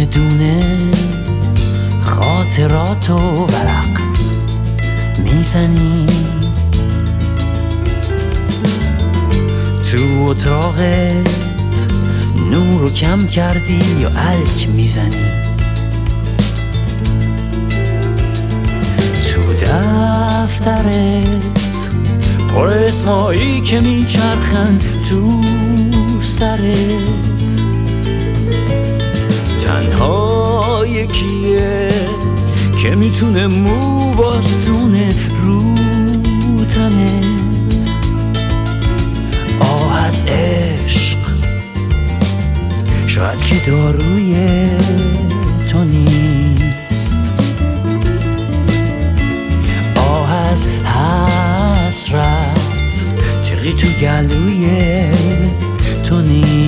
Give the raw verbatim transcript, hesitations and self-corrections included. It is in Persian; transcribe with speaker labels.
Speaker 1: دونه خاطرات و ورق میزنی، تو اتاقت نور رو کم کردی یا الک میزنی، تو دفترت پر اسمایی که میچرخن تو سرت، تنها یکیه که میتونه مو باستونه رو تنت. آه از عشق شاید که داروی تو نیست، آه از حسرت تیغی تو گلوی تو نیست.